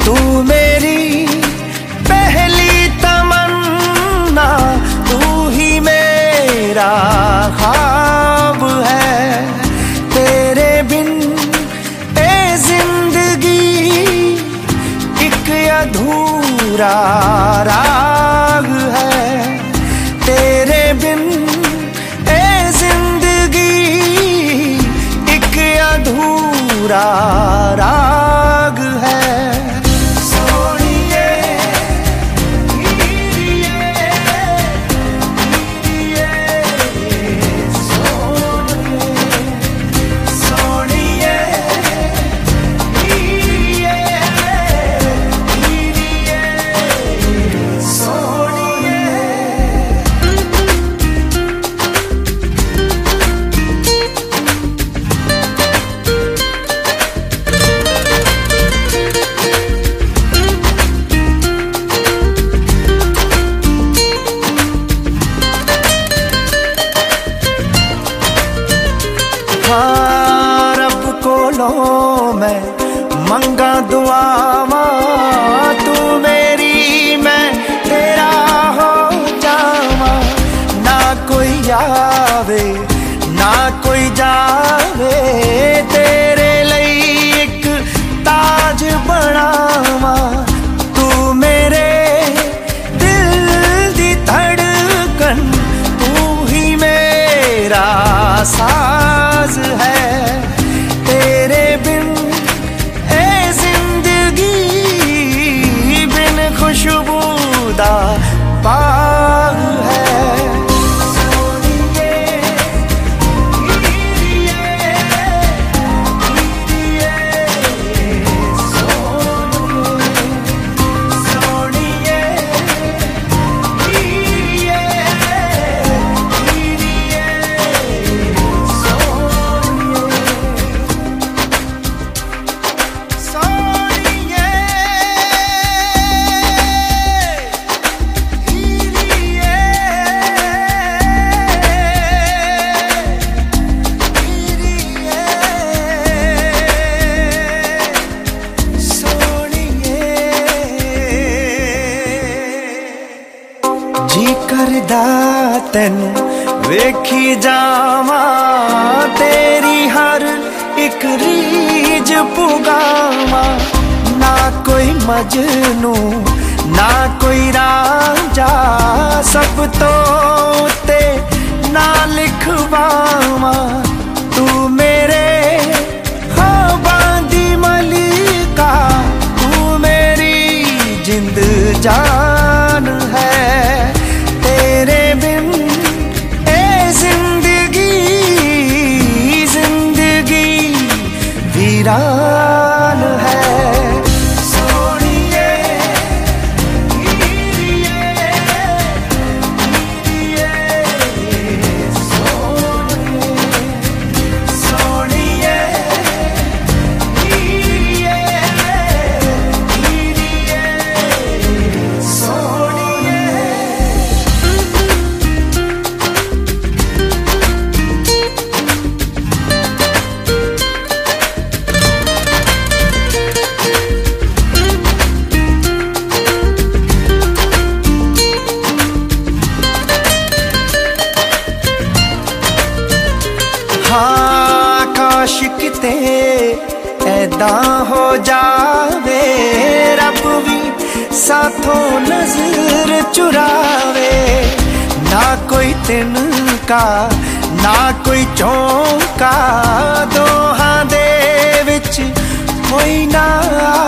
तू मेरी पहली तमन्ना, तू ही मेरा ख्वाब है। तेरे बिन ए जिंदगी एक अधूरा राग है। तेरे बिन ए जिंदगी एक अधूरा राग है। हाँ, रब कोलों मैं मंगा दुआवा, तू मेरी मैं तेरा हो जावा। ना कोई आवे ना कोई जावे, तेरे लिए एक ताज बनावा। तू मेरे दिल दी धड़कन, तू ही मेरा साज है। तेरे बिन ए जिंदगी बिन खुशबूदा बाग है। जी करदा तैनू वेखी जावा, तेरी हर एक रीज पुगावा। ना कोई मजनू ना कोई रांझा, सब तो ते ना लिखवावा। तू मेरे ख्वाबां दी मलिका, तू मेरी जिंद जान है। तेरे बिन ए जिंदगी जिंदगी वीरान है। हाँ, काश किते ऐदा हो जावे, रब भी साथों नजर चुरावे। ना कोई तिनका ना कोई चौंका, दोहां दे विच कोई ना